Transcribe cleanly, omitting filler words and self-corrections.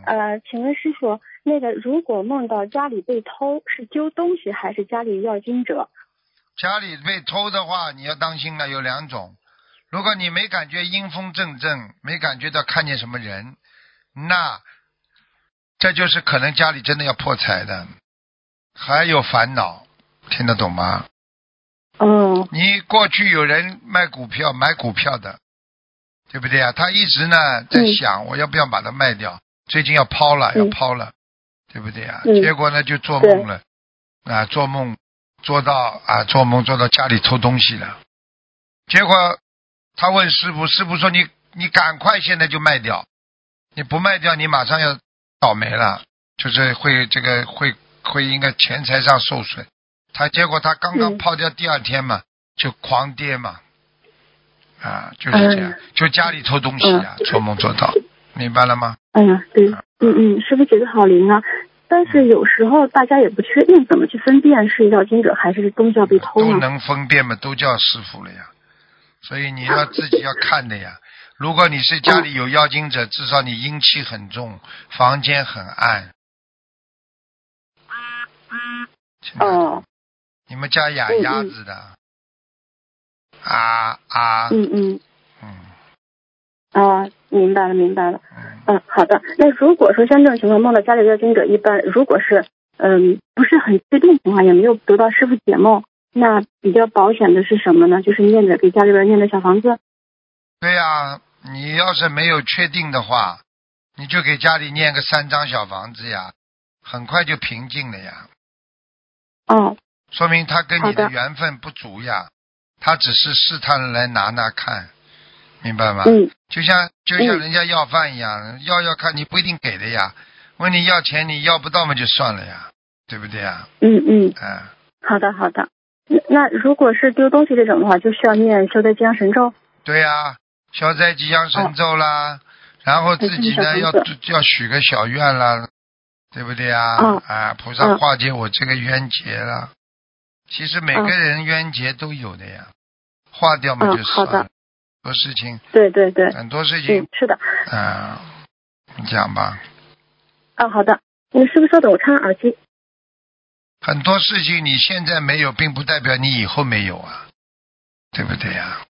请问师傅，那个如果梦到家里被偷，是丢东西还是家里要经者？ 家里被偷的话，你要当心了，有两种。如果你没感觉阴风阵阵，没感觉到看见什么人，那这就是可能家里真的要破财的，还有烦恼，听得懂吗？ 哦， 你过去有人买股票的，对不对啊？他一直呢在想，我要不要把它卖掉？最近要抛了，对不对啊？结果呢就做梦了，做梦做到家里偷东西了。结果他问师傅，师傅说你赶快现在就卖掉，你不卖掉你马上要倒霉了，就是会应该钱财上受损。结果他刚刚抛掉第二天嘛，就狂跌嘛，就是这样，就家里偷东西做梦做到，明白了吗？ 对，师傅觉得好灵啊。但是有时候大家也不确定怎么去分辨是要经者还是东西要被偷呢？ 都能分辨嘛，都叫师傅了呀。所以你要自己要看的呀。如果你是家里有妖精者，至少你阴气很重，房间很暗。你们家养鸭子的？ 明白了。好的。那如果说像这种情况梦到家里妖精者，一般如果是不是很确定情况，也没有得到师傅解梦，那比较保险的是什么呢？就是给家里边念的小房子。 对呀，你要是没有确定的话，你就给家里念个3张小房子呀，很快就平静了呀。说明他跟你的缘分不足呀，他只是试探来拿看，明白吗？就像人家要饭一样，要看你不一定给的呀，问你要钱你要不到嘛就算了呀，对不对呀？ 好的。那如果是丢东西这种的话，就需要念消灾吉祥神咒。 对呀，消灾吉祥神咒啦，然后自己呢要许个小愿啦，对不对呀？菩萨化解我这个冤结啦。其实每个人冤结都有的呀，化掉嘛就算了。很多事情， 对， 很多事情， 是的。 你讲吧。 好的，你是不是稍等，我插上耳机。 很多事情你现在没有，并不代表你以后没有啊，对不对呀？